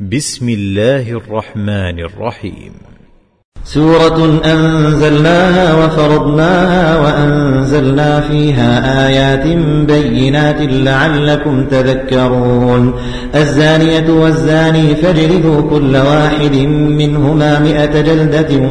بسم الله الرحمن الرحيم. سورة أنزلناها وفرضناها وأنزلنا فيها آيات بينات لعلكم تذكرون. الزانية والزاني فاجلدوا كل واحد منهما 100 جلدة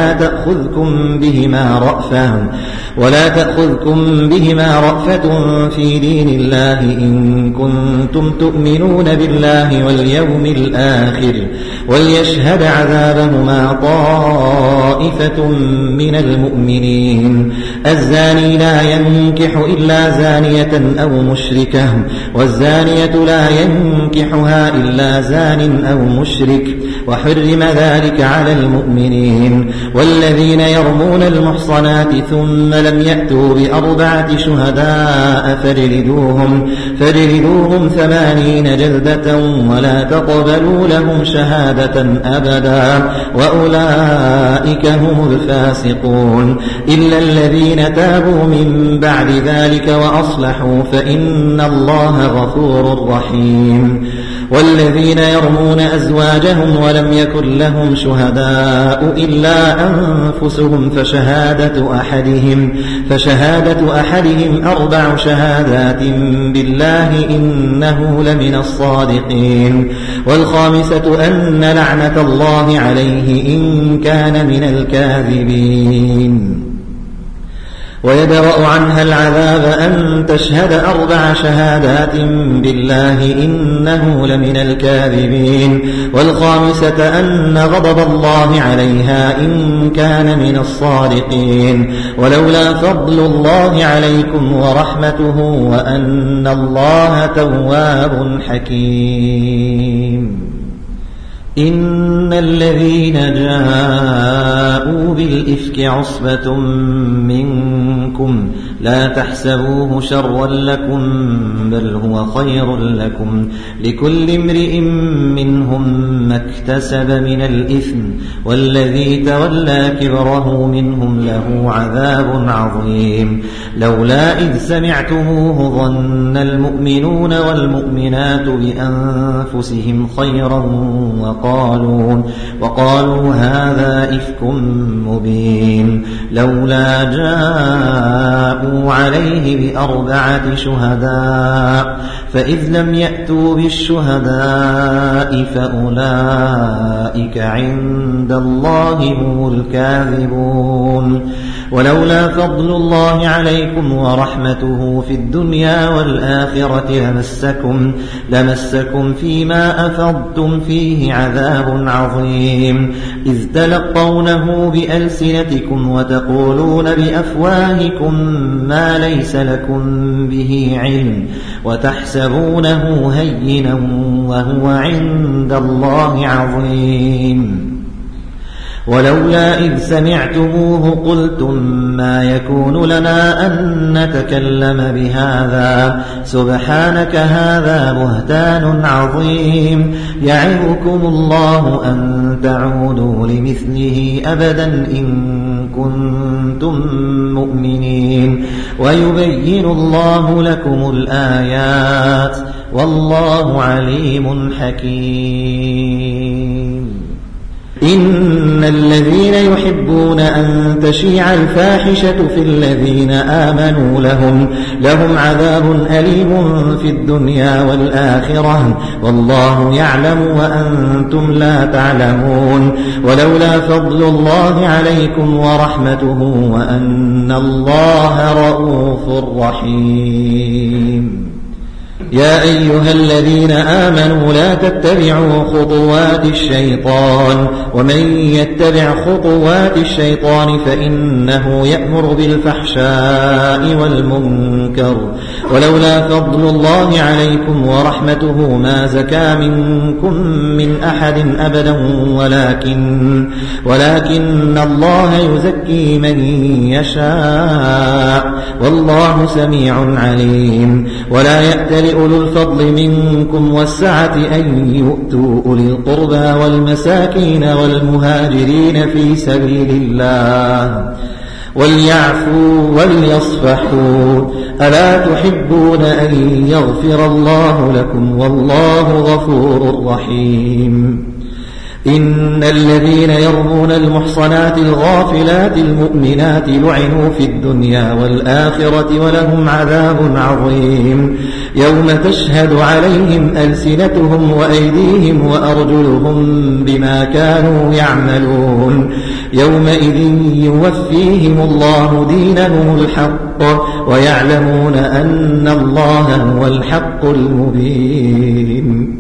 ولا تأخذكم بهما رأفة في دين الله إن كنتم تؤمنون بالله واليوم الآخر وليشهد عذابهما طائفة من المؤمنين. الزاني لا ينكح إلا زانية أو مشركة والزانية لا ينكحها إلا زان أو مشرك وحرم ذلك على المؤمنين. والذين يرمون المحصنات ثم لم يأتوا ب4 شهداء فاجلدوهم 80 جلدة ولا تقبلوا لهم شهادة أبدا وأولئك هم الفاسقون. إلا الذين تابوا من بعد ذلك وأصلحوا فإن الله غفور رحيم. والذين يرمون أزواجهم ولم يكن لهم شهداء إلا أنفسهم فشهادة أحدهم 4 شهادات بالله إنه لمن الصادقين. والخامسة أن لعنة الله عليه إن كان من الكاذبين. ويدرأ عنها العذاب أن تشهد 4 شهادات بالله إنه لمن الكاذبين. والخامسة أن غضب الله عليها إن كان من الصادقين. ولولا فضل الله عليكم ورحمته وأن الله تواب حكيم. إن الذين جاءوا بالإفك عصبة منكم لا تحسبوه شرا لكم بل هو خير لكم لكل امرئ منهم ما اكتسب من الإثم والذي تولى كبره منهم له عذاب عظيم. لولا إذ سمعتموه ظن المؤمنون والمؤمنات بأنفسهم خيرا وقالوا هذا إفك مبين. لولا جاءوا عليه ب4 شهداء فإذ لم يأتوا بالشهداء فأولئك عند الله هم الكاذبون. ولولا فضل الله عليكم ورحمته في الدنيا والآخرة لمسكم فيما أفضتم فيه عذاب عظيم. إذ تلقونه بألسنتكم وتقولون بأفواهكم ما ليس لكم به علم وتحسبونه هينا وهو عند الله عظيم. ولولا إذ سمعتموه قلتم ما يكون لنا أن نتكلم بهذا سبحانك هذا بهتان عظيم. يعظكم الله أن تعودوا لمثله أبدا إن كنتم مؤمنين ويبين الله لكم الآيات والله عليم حكيم. إن الذين يحبون أن تشيع الفاحشة في الذين آمنوا لهم عذاب أليم في الدنيا والآخرة والله يعلم وأنتم لا تعلمون. ولولا فضل الله عليكم ورحمته وأن الله رؤوف رحيم. يا أيها الذين آمنوا لا تتبعوا خطوات الشيطان ومن يتبع خطوات الشيطان فإنه يأمر بالفحشاء والمنكر. ولولا فضل الله عليكم ورحمته ما زكى منكم من أحد أبدا ولكن الله يزكي من يشاء والله سميع عليم. ولا يأتل أولو الفضل منكم والسعة أن يؤتوا أولي القربى والمساكين والمهاجرين في سبيل الله وليعفوا وليصفحوا ألا تحبون أن يغفر الله لكم والله غفور رحيم إن الذين يرمون المحصنات الغافلات المؤمنات لعنوا في الدنيا والآخرة ولهم عذاب عظيم يوم تشهد عليهم ألسنتهم وأيديهم وأرجلهم بما كانوا يعملون يومئذ يوفيهم الله دينهم الحق ويعلمون أن الله هو الحق المبين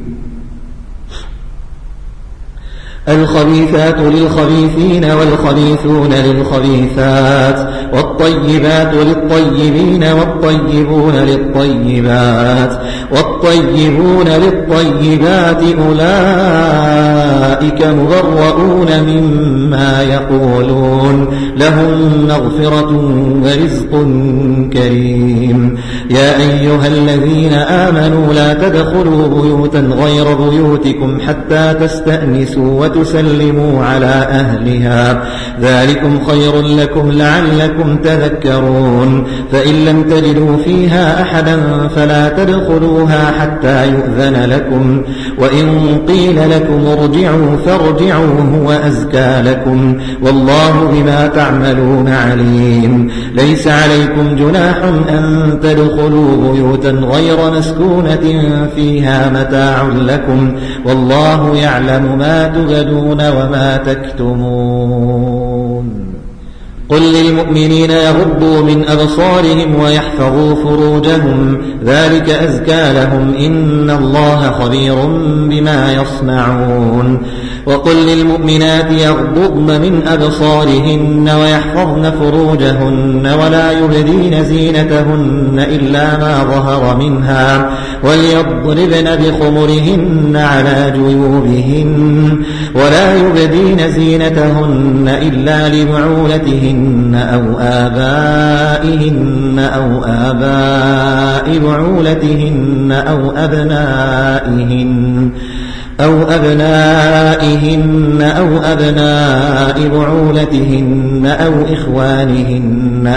الخبيثات للخبيثين والخبيثون للخبيثات والطيبات للطيبين والطيبون للطيبات والطيبون للطيبات أولئك مبرؤون مما يقولون لهم مغفرة ورزق كريم يا أيها الذين آمنوا لا تدخلوا بيوتا غير بيوتكم حتى تستأنسوا وتسلموا على أهلها ذلكم خير لكم لعلكم تذكرون فإن لم تجدوا فيها أحدا فلا تدخلوها حتى يؤذن لكم وإن قيل لكم ارجعوا فارجعوا هو أزكى لكم والله بما تعملون عليم ليس عليكم جناح أن تدخلوا بيوتا غير مسكونة فيها متاع لكم والله يعلم ما تبدون وما تكتمون قل للمؤمنين يغضوا من أبصارهم ويحفظوا فروجهم ذلك أزكى لهم إن الله خبير بما يصنعون وقل للمؤمنات يغضضن من أبصارهن ويحفظن فروجهن ولا يبدين زينتهن إلا ما ظهر منها وليضربن بخمرهن على جيوبهن ولا يبدين زينتهن إلا لبعولتهن أو آبائهن أو آباء بعولتهن أو أبنائهن أو أبناء بعولتهن أو إخوانهن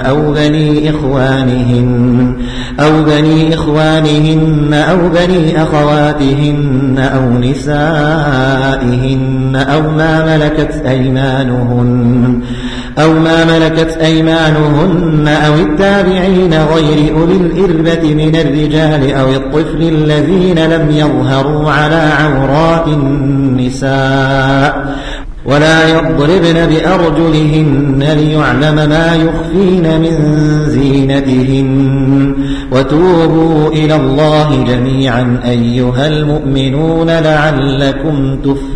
أو بني إخوانهن أو بني أخواتهن أو نسائهن أو ما ملكت أيمانهن أو التابعين غير أولي الإربة من الرجال أو الطفل الذين لم يظهروا على عورات النساء ولا يضربن بأرجلهن ليعلم ما يخفين من زينتهن وتوبوا إلى الله جميعا أيها المؤمنون لعلكم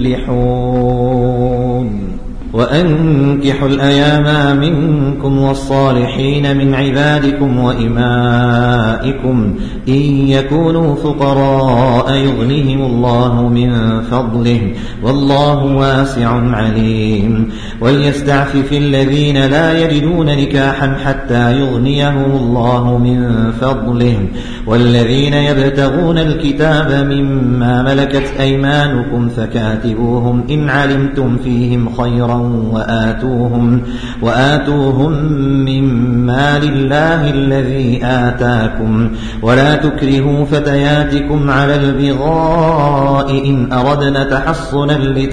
تفلحون وأنكحوا الأيام منكم والصالحين من عبادكم وإمائكم إن يكونوا فقراء يغنيهم الله من فضله والله واسع عليم وليستعفف الذين لا يجدون نكاحا حتى يغنيهم الله من فضله والذين يبتغون الكتاب مما ملكت أيمانكم فكاتبوهم إن علمتم فيهم خيرا وآتوهم مما لله الذي آتاكم ولا تكرهوا فتياتكم على البغاء إن أردنا تحصنا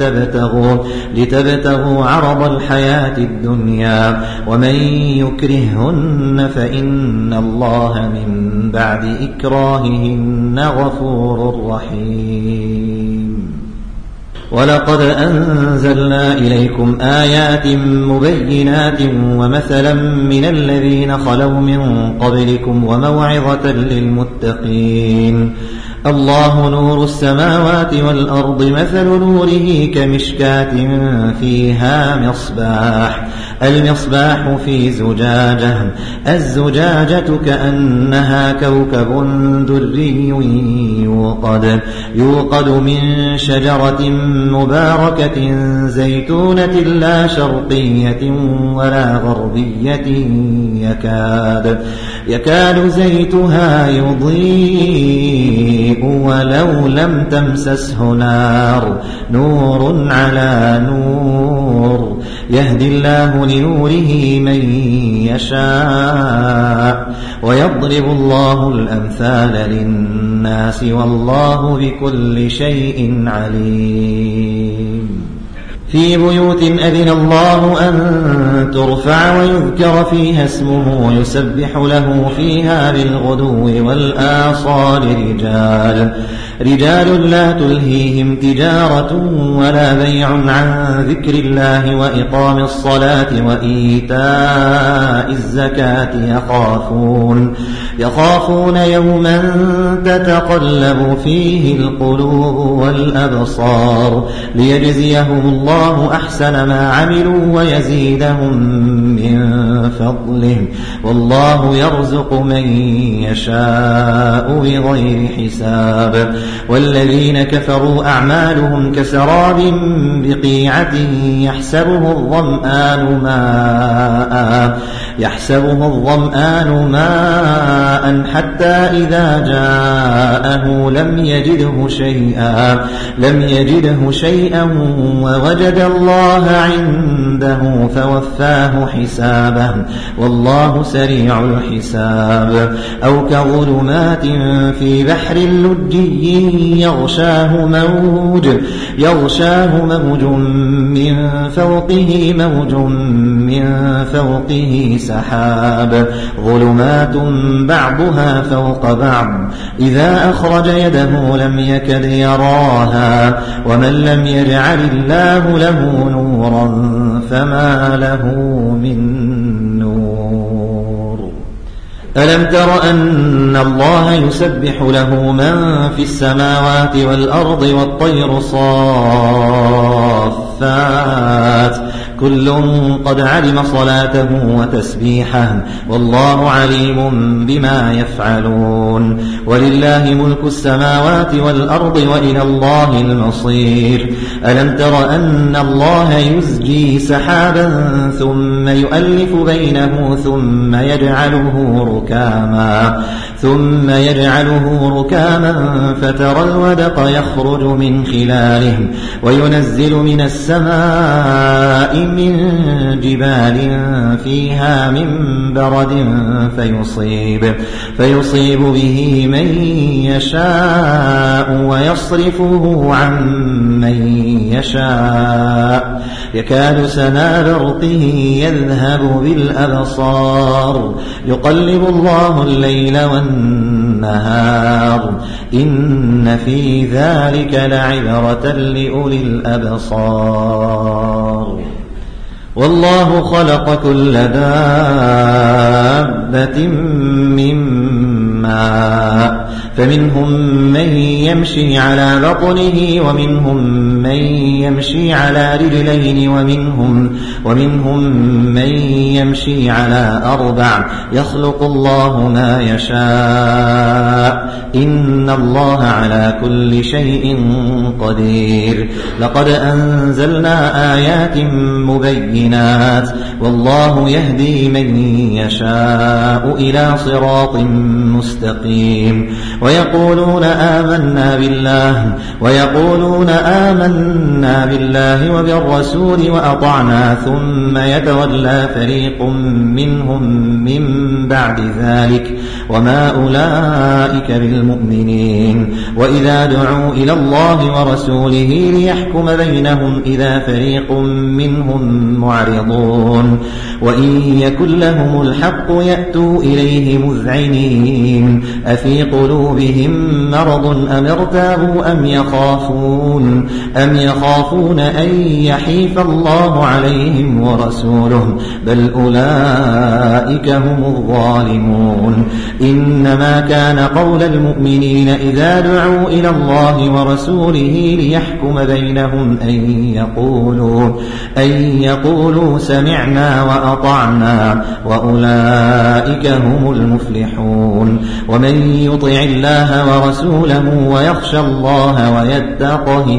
لتبتغوا عرض الحياة الدنيا ومن يكرههن فإن الله من بعد إكراههن غفور رحيم ولقد أنزلنا إليكم آيات مبينات ومثلا من الذين خلوا من قبلكم وموعظة للمتقين الله نور السماوات والأرض مثل نوره كمشكاة فيها مصباح المصباح في زجاجة الزجاجة كأنها كوكب دري يوقد من شجرة مباركة زيتونة لا شرقية ولا غربية يكاد زيتها يضيء يضيء ولو لم تمسسه نار نور على نور يهدي الله لنوره من يشاء ويضرب الله الأمثال للناس والله بكل شيء عليم في بيوت أذن الله أن ترفع ويذكر فيها اسمه يسبح له فيها بالغدو والآصال رجال لا تلهيهم تجارة ولا بيع عن ذكر الله وإقام الصلاة وإيتاء الزكاة يخافون يوما تتقلب فيه القلوب والأبصار ليجزيهم الله أحسن ما عملوا ويزيدهم من فضله والله يرزق من يشاء بغير حساب والذين كفروا أعمالهم كسراب بقيعة يحسبه الظمآن ماء حتى إذا جاءه لم يجده شيئا ووجد الله عنده فوفاه حسابه والله سريع الحساب أو كظلمات في بحر لجي يغشاه موج من فوقه سحاب ظلمات بعضها فوق بعض إذا أخرج يده لم يكد يراها ومن لم يجعل الله له نورا فما له من نور ألم تر أن الله يسبح له من في السماوات والأرض والطير صافات كل قد علم صلاته وتسبيحه والله عليم بما يفعلون ولله ملك السماوات والأرض وإلى الله المصير ألم تر أن الله يزجي سحابا ثم يؤلف بينه ثم يجعله ركاما فترى الودق يخرج من خلاله وينزل من السماء من جبال فيها من برد فيصيب به من يشاء ويصرفه عن من يشاء يكاد سنا برقه يذهب بالأبصار يقلب الله الليل والنهار إن في ذلك لعبرة لأولي الأبصار والله خلق كل دابة من ماء فمنهم من يمشي على بطنه ومنهم من يمشي على رجلين ومنهم من يمشي على أربع يخلق الله ما يشاء إن الله على كل شيء قدير لقد أنزلنا آيات مبينات والله يهدي من يشاء إلى صراط مستقيم ويقولون آمنا بالله وبالرسول وأطعنا ثم يتولى فريق منهم من بعد ذلك وما أولئك بالمؤمنين وإذا دعوا إلى الله ورسوله ليحكم بينهم إذا فريق منهم معرضون وإن يكن لهم الحق يأتوا إليه مذعنين أفي قلوبهم مرض أم ارتابوا أم يخافون أن يحيف الله عليهم ورسوله بل أولئك هم الظالمون إنما كان قول المؤمنين إذا دعوا إلى الله ورسوله ليحكم بينهم أن يقولوا سمعنا وأطعنا وأولئك هم المفلحون ومن يطع الله ورسوله ويخشى الله ويتقه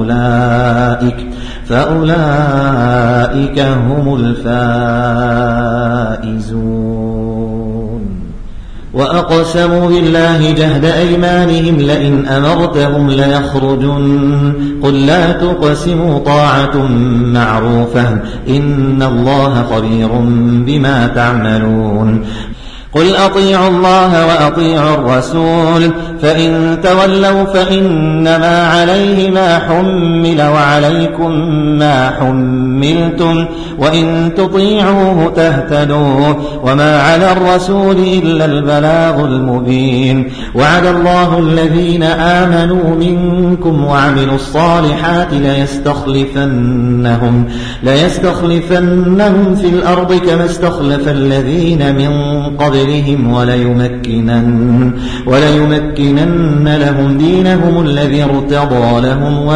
فأولئك هم الفائزون وأقسموا بالله جهد أيمانهم لئن أمرتهم ليخرجن قل لا تقسموا طاعة معروفة إن الله خبير بما تعملون قل أطيعوا الله وأطيعوا الرسول فإن تولوا فإنما عليه ما حمل وعليكم ما حملتم وإن تطيعوه تهتدوا وما على الرسول إلا البلاغ المبين وعد الله الذين آمنوا منكم وعملوا الصالحات ليستخلفنهم في الأرض كما استخلف الذين من قبلهم وليمكنن لهم دينهم الذي ارتضى لهم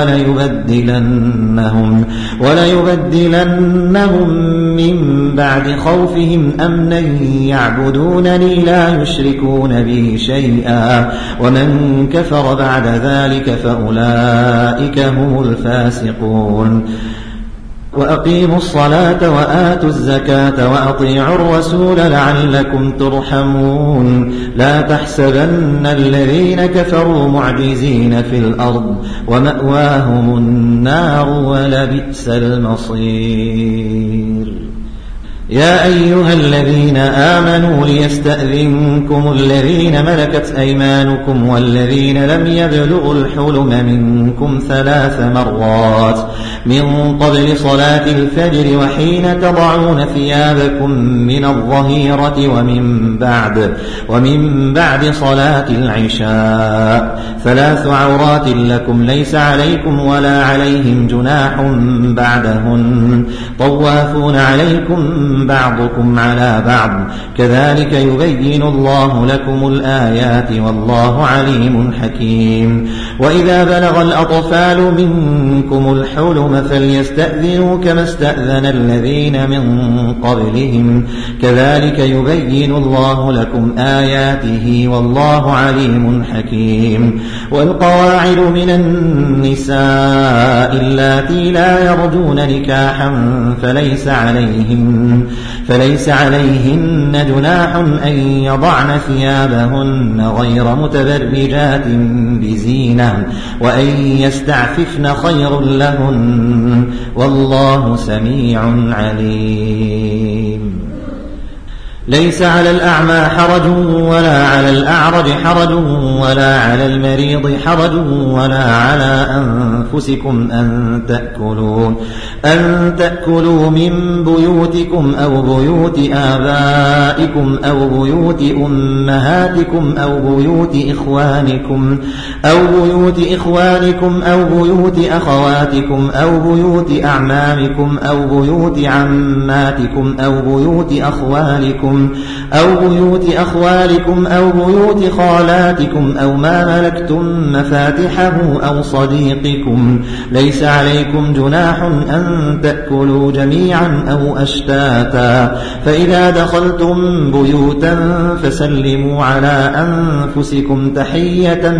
وليبدلنهم من بعد خوفهم أمنا يعبدونني لا يشركون بي شيئا ومن كفر بعد ذلك فأولئك هم الفاسقون وأقيموا الصلاة وآتوا الزكاة وأطيعوا الرسول لعلكم ترحمون لا تحسبن الذين كفروا معجزين في الأرض ومأواهم النار ولبئس المصير يا أيها الذين آمنوا ليستأذنكم الذين ملكت أيمانكم والذين لم يبلغوا الحلم منكم 3 مرات من قبل صلاة الفجر وحين تضعون ثيابكم من الظهيرة ومن بعد صلاة العشاء 3 عورات لكم ليس عليكم ولا عليهم جناح بعدهن طوافون عليكم بعضكم على بعض كذلك يبين الله لكم الآيات والله عليم حكيم وإذا بلغ الأطفال منكم الحلم فليستأذنوا كما استأذن الذين من قبلهم كذلك يبين الله لكم آياته والله عليم حكيم والقواعد من النساء اللاتي لا يرجون نكاحا فليس عليهن جناح أن يضعن ثيابهن غير متبرجات بزينة وأن يستعففن خير لهن والله سميع عليم ليس على الأعمى حرج ولا على الأعرج حرج ولا على المريض حرج ولا على أنفسكم أن تأكلوا من بيوتكم أو بيوت آبائكم أو بيوت أمهاتكم أو بيوت إخوانكم أو بيوت أخواتكم أو بيوت أعمامكم أو بيوت عماتكم أو بيوت أخوالكم أو بيوت خالاتكم أو ما ملكتم مفاتحه أو صديقكم ليس عليكم جناح أن تأكلوا جميعا أو أشتاتا فإذا دخلتم بيوتا فسلموا على أنفسكم تحية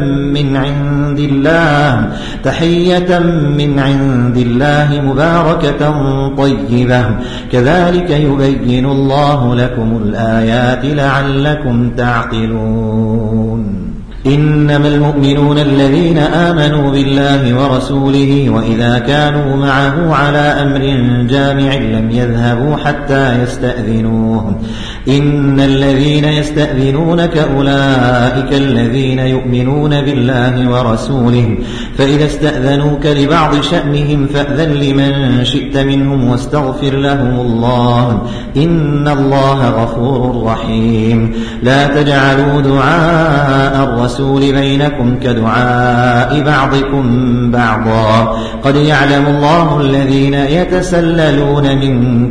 من عند الله مباركة طيبة كذلك يبين الله لكم الآيات لعلكم تعقلون إنما المؤمنون الذين آمنوا بالله ورسوله وإذا كانوا معه على أمر جامع لم يذهبوا حتى يستأذنوه إن الذين يستأذنونك أولئك الذين يؤمنون بالله ورسوله فإذا استأذنوك لبعض شأنهم فأذن لمن شئت منهم واستغفر لهم الله إن الله غفور رحيم لا تجعلوا دعاء الرسول بينكم كدعاء بعضكم بعضا قد يعلم الله الذين يتسللون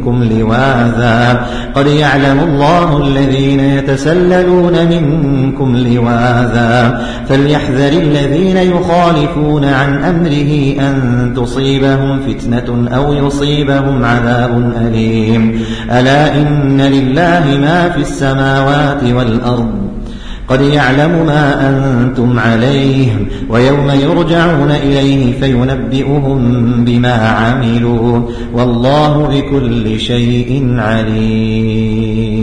منكم لواذا فليحذر الذين يخالفون عن أمره أن تصيبهم فتنة أو يصيبهم عذاب أليم ألا إن لله ما في السماوات والأرض قد يعلم ما أنتم عليه ويوم يرجعون إليه فينبئهم بما عملوا والله بكل شيء عليم